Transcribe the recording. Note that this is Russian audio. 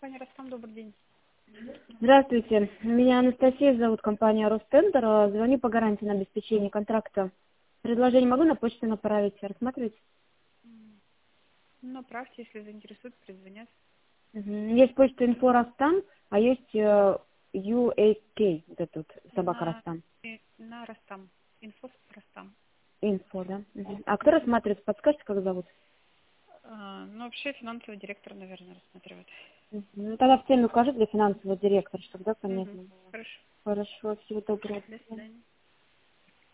компания «Ростам», добрый день. Здравствуйте, меня Анастасия зовут, компания «Ростендер». Звоню по гарантии на обеспечение контракта. Предложение могу на почту направить, рассматривать? Направьте, если заинтересует, перезвонят. Есть почта инфо Ростам, а есть UAK, вот это вот, собака На, Ростам. на «Ростам». Инфо «Ростам». Инфо, да. А кто рассматривает, подскажете, как зовут? Ну, вообще финансовый директор, наверное, рассматривает. Ну, тогда в теме укажи для финансового директора, чтобы да, понятно было. Хорошо. Хорошо, всего доброго. До свидания.